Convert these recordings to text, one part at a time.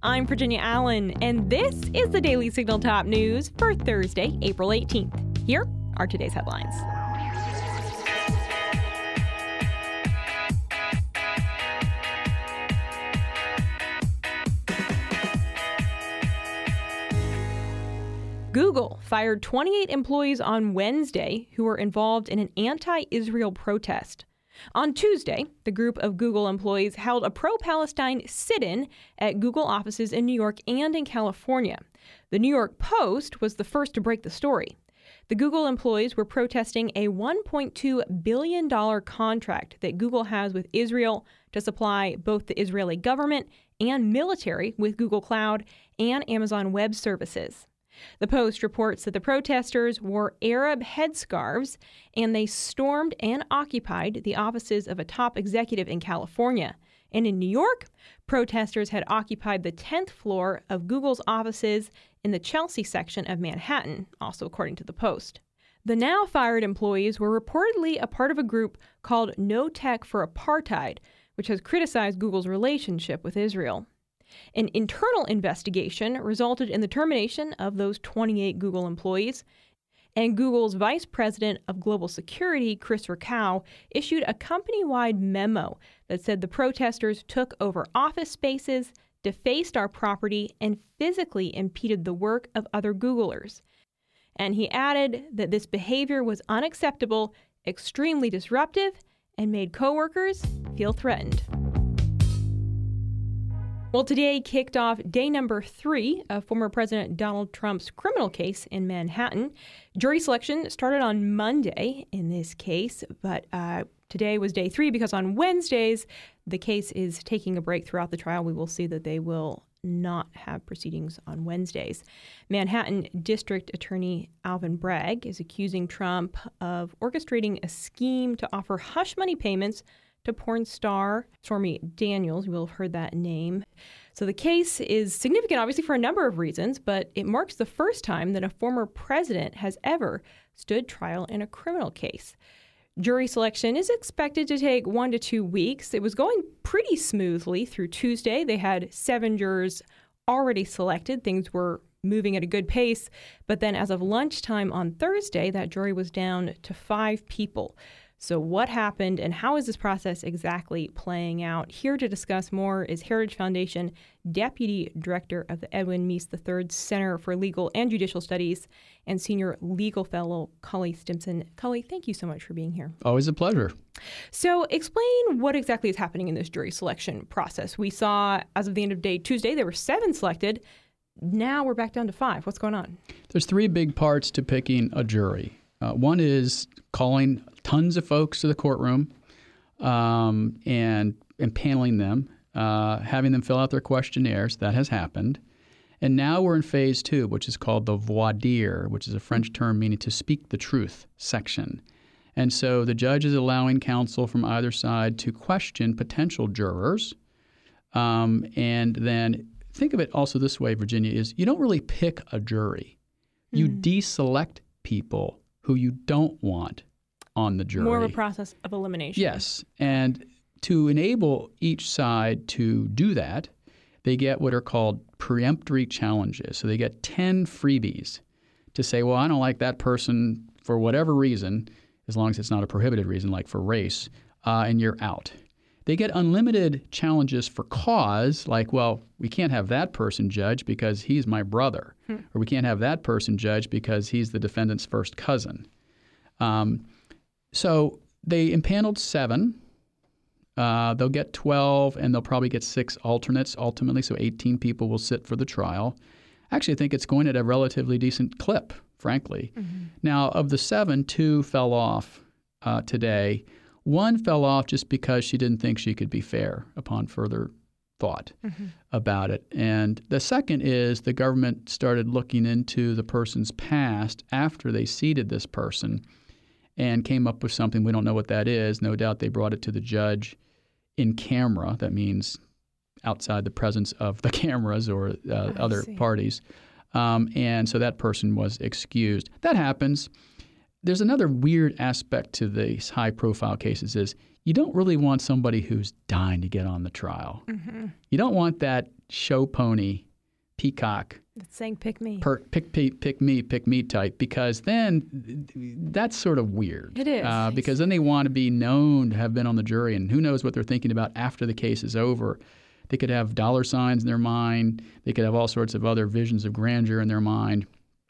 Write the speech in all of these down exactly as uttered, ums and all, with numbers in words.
I'm Virginia Allen, and this is the Daily Signal Top News for Thursday, April eighteenth. Here are today's headlines. Google fired twenty-eight employees on Wednesday who were involved in an anti-Israel protest. On Tuesday, the group of Google employees held a pro-Palestine sit-in at Google offices in New York and in California. The New York Post was the first to break the story. The Google employees were protesting a one point two billion dollars contract that Google has with Israel to supply both the Israeli government and military with Google Cloud and Amazon Web Services. The Post reports that the protesters wore Arab headscarves and they stormed and occupied the offices of a top executive in California. And in New York, protesters had occupied the tenth floor of Google's offices in the Chelsea section of Manhattan, also according to the Post. The now fired employees were reportedly a part of a group called No Tech for Apartheid, which has criticized Google's relationship with Israel. An internal investigation resulted in the termination of those twenty-eight Google employees, and Google's Vice President of Global Security, Chris Rakow, issued a company-wide memo that said the protesters took over office spaces, defaced our property, and physically impeded the work of other Googlers. And he added that this behavior was unacceptable, extremely disruptive, and made coworkers feel threatened. Well, today kicked off day number three of former President Donald Trump's criminal case in Manhattan. Jury selection started on Monday in this case, but uh, today was day three because on Wednesdays, the case is taking a break throughout the trial. We will see that they will not have proceedings on Wednesdays. Manhattan District Attorney Alvin Bragg is accusing Trump of orchestrating a scheme to offer hush money payments to porn star Stormy Daniels. You will have heard that name. So the case is significant, obviously, for a number of reasons, but it marks the first time that a former president has ever stood trial in a criminal case. Jury selection is expected to take one to two weeks. It was going pretty smoothly through Tuesday. They had seven jurors already selected. Things were moving at a good pace. But then as of lunchtime on Thursday, that jury was down to five people. So what happened and how is this process exactly playing out? Here to discuss more is Heritage Foundation Deputy Director of the Edwin Meese the third Center for Legal and Judicial Studies and Senior Legal Fellow Cully Stimson. Cully, thank you so much for being here. Always a pleasure. So explain what exactly is happening in this jury selection process. We saw, as of the end of day Tuesday, there were seven selected. Now we're back down to five. What's going on? There's three big parts to picking a jury. Uh, one is calling tons of folks to the courtroom um, and, and paneling them, uh, having them fill out their questionnaires. That has happened. And now we're in phase two, which is called the voir dire, which is a French term meaning to speak the truth section. And so the judge is allowing counsel from either side to question potential jurors. Um, and then think of it also this way, Virginia, is you don't really pick a jury. You mm. deselect people who you don't want on the jury. More of a process of elimination. Yes. And to enable each side to do that, they get what are called peremptory challenges. So they get ten freebies to say, well, I don't like that person for whatever reason, as long as it's not a prohibited reason like for race, uh, and you're out. They get unlimited challenges for cause, like, well, we can't have that person judged because he's my brother, hmm. or we can't have that person judged because he's the defendant's first cousin. Um, so they impaneled seven. Uh, they'll get twelve, and they'll probably get six alternates ultimately, so eighteen people will sit for the trial. Actually, I think it's going at a relatively decent clip, frankly. Mm-hmm. Now, of the seven, two fell off uh, today. One fell off just because she didn't think she could be fair upon further thought mm-hmm. about it. And the second is the government started looking into the person's past after they seated this person and came up with something. We don't know what that is. No doubt they brought it to the judge in camera. That means outside the presence of the cameras or uh, other see. parties. Um, and so that person was excused. That happens. there's another weird aspect to these high-profile cases is you don't really want somebody who's dying to get on the trial. Mm-hmm. You don't want that show pony, peacock. That's saying pick me. Per, pick, pick, pick me, pick me type, because then that's sort of weird. It is. Uh, because then they want to be known to have been on the jury, and who knows what they're thinking about after the case is over. They could have dollar signs in their mind. They could have all sorts of other visions of grandeur in their mind.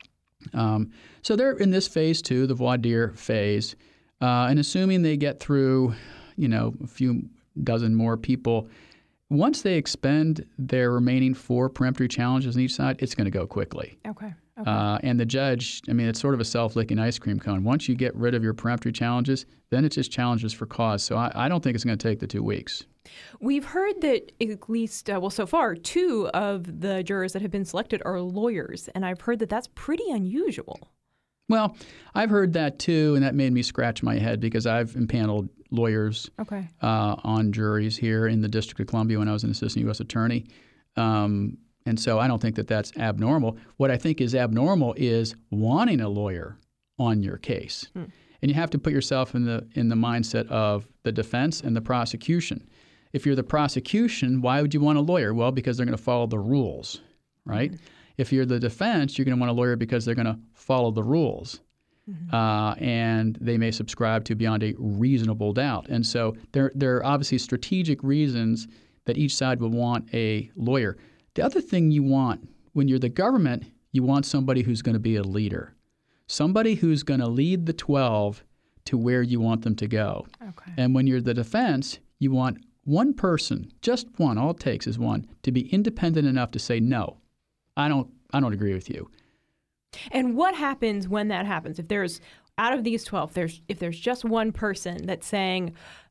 Um, so they're in this phase two, the voir dire phase, uh, and assuming they get through, you know, a few dozen more people, once they expend their remaining four peremptory challenges on each side, it's going to go quickly. Okay. okay. Uh, and the judge, I mean, it's sort of a self-licking ice cream cone. Once you get rid of your peremptory challenges, then it's just challenges for cause. So I, I don't think it's going to take the two weeks. We've heard that at least, uh, well, so far, two of the jurors that have been selected are lawyers, and I've heard that that's pretty unusual. Well, I've heard that too, and that made me scratch my head because I've impaneled lawyers okay. uh, on juries here in the District of Columbia when I was an assistant U S attorney. Um, and so I don't think that that's abnormal. What I think is abnormal is wanting a lawyer on your case. Hmm. And you have to put yourself in the in the mindset of the defense and the prosecution. If you're the prosecution, why would you want a lawyer? Well, because they're going to follow the rules, right? Mm-hmm. If you're the defense, you're going to want a lawyer because they're going to follow the rules. Mm-hmm. Uh, and they may subscribe to beyond a reasonable doubt. And so there, there are obviously strategic reasons that each side would want a lawyer. The other thing you want, when you're the government, you want somebody who's going to be a leader, somebody who's going to lead the twelve to where you want them to go. Okay. And when you're the defense, you want one person, just one, all it takes is one, to be independent enough to say, no, I don't I don't agree with you. And what happens when that happens? If there's, out of these twelve, there's if there's just one person that's saying,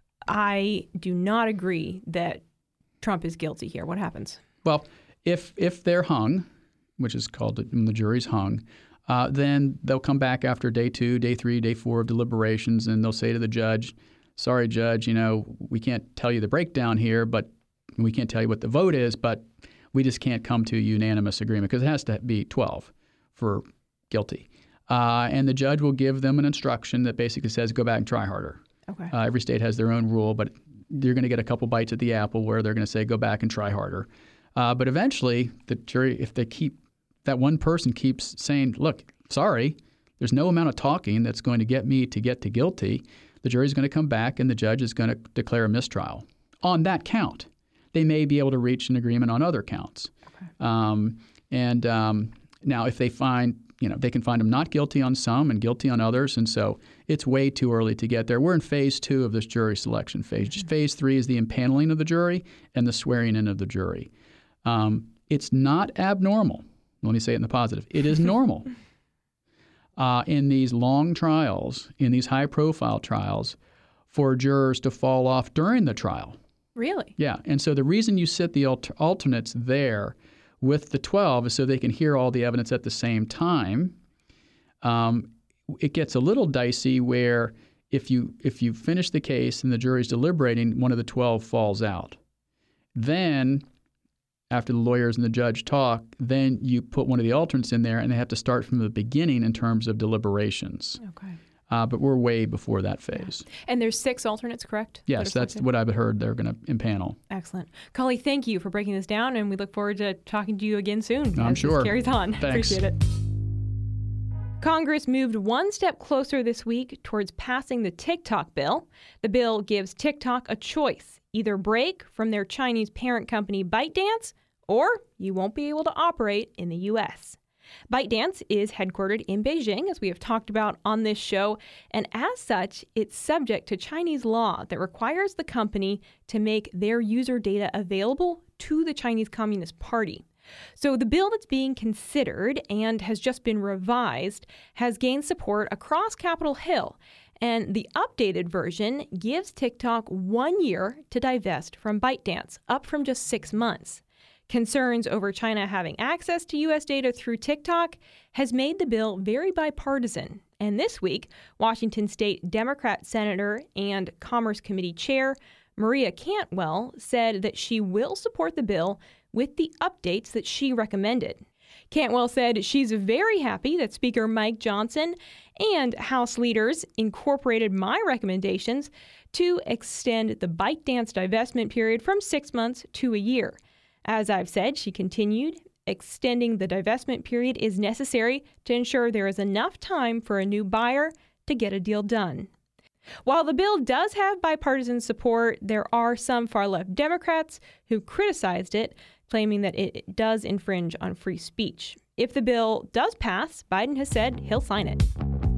I do not agree that Trump is guilty here, what happens? Well, if if they're hung, which is called when the jury's hung, uh, then they'll come back after day two, day three, day four of deliberations, and they'll say to the judge, sorry, Judge, you know, we can't tell you the breakdown here, but we can't tell you what the vote is, but we just can't come to a unanimous agreement because it has to be twelve for guilty. Uh, and the judge will give them an instruction that basically says, go back and try harder. Okay. Uh, every state has their own rule, but you're going to get a couple bites at the apple where they're going to say, go back and try harder. Uh, but eventually, the jury, if they keep, that one person keeps saying, look, sorry, there's no amount of talking that's going to get me to get to guilty, the jury's going to come back and the judge is going to declare a mistrial on that count. They may be able to reach an agreement on other counts. Okay. Um, and um, now if they find, you know, they can find them not guilty on some and guilty on others. And so it's way too early to get there. We're in phase two of this jury selection phase. Mm-hmm. Phase three is the impaneling of the jury and the swearing in of the jury. Um, it's not abnormal. Let me say it in the positive. It is normal. Uh, in these long trials, in these high-profile trials, for jurors to fall off during the trial. Really? Yeah. And so the reason you sit the alter- alternates there with the twelve is so they can hear all the evidence at the same time. Um, it gets a little dicey where if you if you finish the case and the jury's deliberating, one of the twelve falls out. Then, after the lawyers and the judge talk, then you put one of the alternates in there and they have to start from the beginning in terms of deliberations. Okay. Uh, but we're way before that phase. Yeah. And there's six alternates, correct? Yes, that that's what I've heard they're going to impanel. Excellent. Cully, thank you for breaking this down, and we look forward to talking to you again soon. I'm as sure. This carries on. Thanks. Appreciate it. Congress moved one step closer this week towards passing the TikTok bill. The bill gives TikTok a choice. Either break from their Chinese parent company ByteDance, or you won't be able to operate in the U S ByteDance is headquartered in Beijing, as we have talked about on this show, and as such, it's subject to Chinese law that requires the company to make their user data available to the Chinese Communist Party. So the bill that's being considered and has just been revised has gained support across Capitol Hill, and the updated version gives TikTok one year to divest from ByteDance, up from just six months. Concerns over China having access to U S data through TikTok has made the bill very bipartisan. And this week, Washington State Democrat Senator and Commerce Committee Chair Maria Cantwell said that she will support the bill with the updates that she recommended. Cantwell said she's very happy that Speaker Mike Johnson and House leaders incorporated my recommendations to extend the ByteDance divestment period from six months to a year. As I've said, she continued, extending the divestment period is necessary to ensure there is enough time for a new buyer to get a deal done. While the bill does have bipartisan support, there are some far-left Democrats who criticized it, claiming that it does infringe on free speech. If the bill does pass, Biden has said he'll sign it.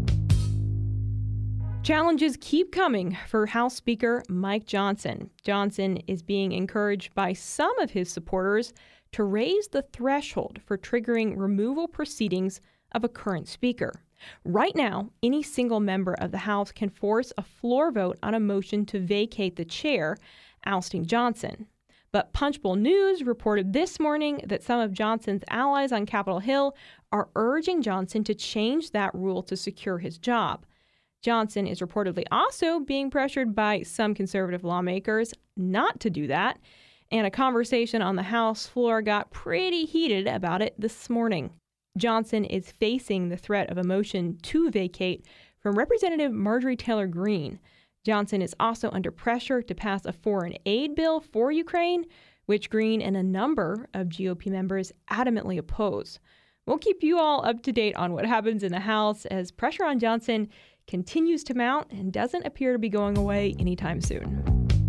Challenges keep coming for House Speaker Mike Johnson. Johnson is being encouraged by some of his supporters to raise the threshold for triggering removal proceedings of a current speaker. Right now, any single member of the House can force a floor vote on a motion to vacate the chair, ousting Johnson. But Punchbowl News reported this morning that some of Johnson's allies on Capitol Hill are urging Johnson to change that rule to secure his job. Johnson is reportedly also being pressured by some conservative lawmakers not to do that, and a conversation on the House floor got pretty heated about it this morning. Johnson is facing the threat of a motion to vacate from Representative Marjorie Taylor Greene. Johnson is also under pressure to pass a foreign aid bill for Ukraine, which Greene and a number of G O P members adamantly oppose. We'll keep you all up to date on what happens in the House as pressure on Johnson continues to mount and doesn't appear to be going away anytime soon.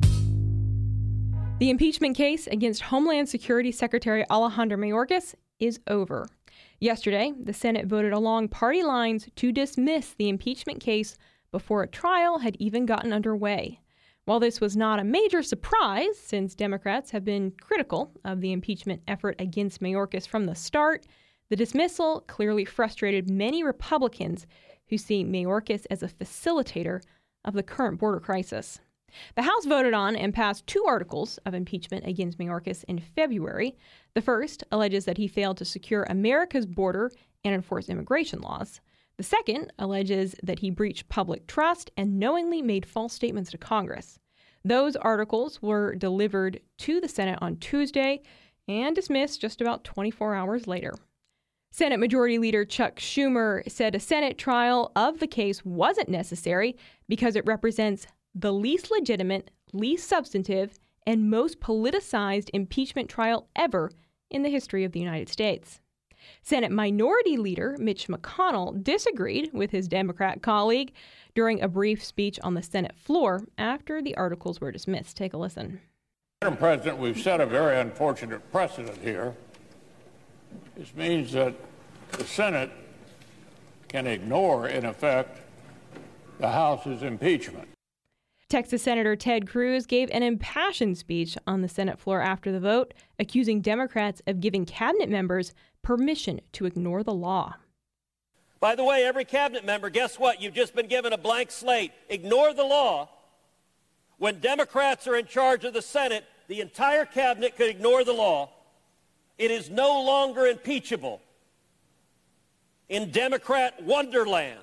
The impeachment case against Homeland Security Secretary Alejandro Mayorkas is over. Yesterday, the Senate voted along party lines to dismiss the impeachment case before a trial had even gotten underway. While this was not a major surprise, since Democrats have been critical of the impeachment effort against Mayorkas from the start, the dismissal clearly frustrated many Republicans who see Mayorkas as a facilitator of the current border crisis. The House voted on and passed two articles of impeachment against Mayorkas in February. The first alleges that he failed to secure America's border and enforce immigration laws. The second alleges that he breached public trust and knowingly made false statements to Congress. Those articles were delivered to the Senate on Tuesday and dismissed just about twenty-four hours later. Senate Majority Leader Chuck Schumer said a Senate trial of the case wasn't necessary because it represents the least legitimate, least substantive, and most politicized impeachment trial ever in the history of the United States. Senate Minority Leader Mitch McConnell disagreed with his Democrat colleague during a brief speech on the Senate floor after the articles were dismissed. Take a listen. Madam President, we've set a very unfortunate precedent here. This means that the Senate can ignore, in effect, the House's impeachment. Texas Senator Ted Cruz gave an impassioned speech on the Senate floor after the vote, accusing Democrats of giving cabinet members permission to ignore the law. By the way, every cabinet member, guess what? You've just been given a blank slate. Ignore the law. When Democrats are in charge of the Senate, the entire cabinet could ignore the law. It is no longer impeachable. In Democrat Wonderland,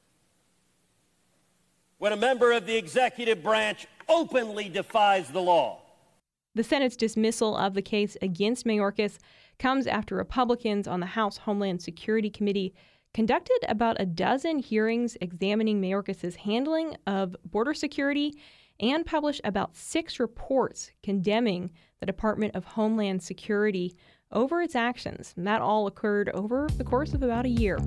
when a member of the executive branch openly defies the law. The Senate's dismissal of the case against Mayorkas comes after Republicans on the House Homeland Security Committee conducted about a dozen hearings examining Mayorkas' handling of border security and published about six reports condemning the Department of Homeland Security over its actions. And that all occurred over the course of about a year.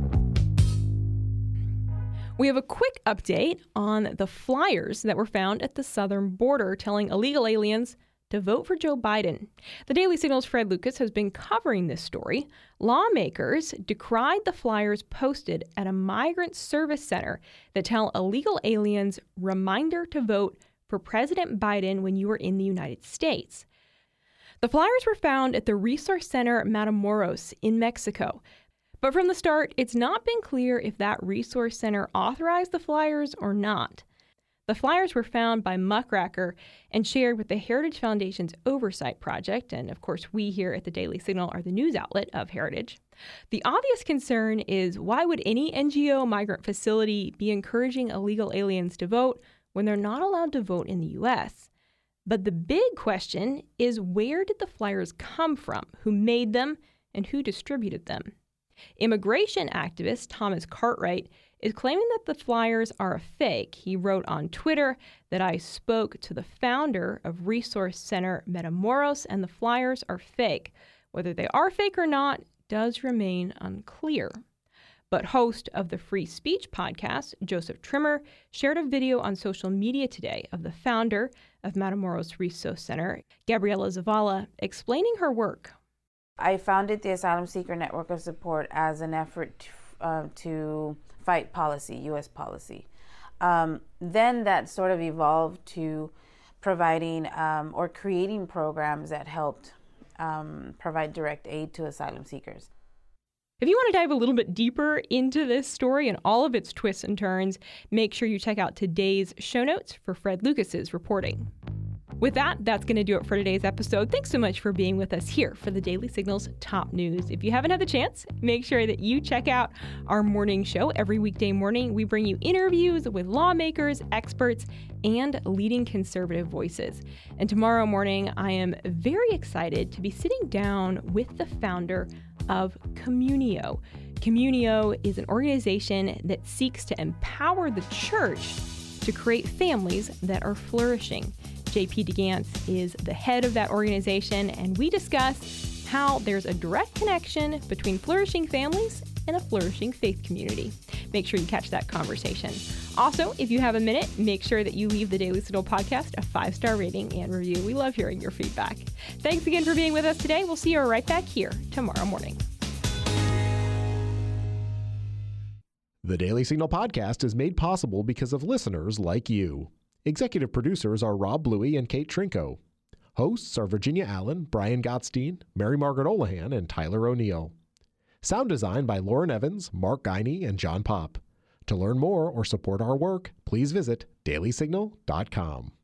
We have a quick update on the flyers that were found at the southern border telling illegal aliens to vote for Joe Biden. The Daily Signal's Fred Lucas has been covering this story. Lawmakers decried the flyers posted at a migrant service center that tell illegal aliens, reminder to vote for President Biden when you are in the United States. The flyers were found at the Resource Center Matamoros in Mexico. But from the start, it's not been clear if that resource center authorized the flyers or not. The flyers were found by Muckraker and shared with the Heritage Foundation's Oversight Project, and of course we here at the Daily Signal are the news outlet of Heritage. The obvious concern is, why would any N G O migrant facility be encouraging illegal aliens to vote when they're not allowed to vote in the U S? But the big question is, where did the flyers come from? Who made them? and who distributed them. Immigration activist Thomas Cartwright is claiming that the flyers are a fake. He wrote on Twitter that I spoke to the founder of Resource Center Matamoros and the flyers are fake. Whether they are fake or not does remain unclear. But host of the Free Speech podcast, Joseph Trimmer, shared a video on social media today of the founder of Matamoros Resource Center, Gabriela Zavala, explaining her work. I founded the Asylum Seeker Network of Support as an effort to, uh, to fight policy, U S policy. Um, then that sort of evolved to providing um, or creating programs that helped um, provide direct aid to asylum seekers. If you want to dive a little bit deeper into this story and all of its twists and turns, make sure you check out today's show notes for Fred Lucas's reporting. With that, that's going to do it for today's episode. Thanks so much for being with us here for the Daily Signal's top news. If you haven't had the chance, make sure that you check out our morning show. Every weekday morning, we bring you interviews with lawmakers, experts, and leading conservative voices. And tomorrow morning, I am very excited to be sitting down with the founder of Communio. Communio is an organization that seeks to empower the church to create families that are flourishing. J P DeGance is the head of that organization, and we discuss how there's a direct connection between flourishing families and a flourishing faith community. Make sure you catch that conversation. Also, if you have a minute, make sure that you leave the Daily Signal podcast a five-star rating and review. We love hearing your feedback. Thanks again for being with us today. We'll see you right back here tomorrow morning. The Daily Signal podcast is made possible because of listeners like you. Executive producers are Rob Bluey and Kate Trinko. Hosts are Virginia Allen, Brian Gottstein, Mary Margaret Olahan, and Tyler O'Neill. Sound design by Lauren Evans, Mark Guiney, and John Pop. To learn more or support our work, please visit daily signal dot com.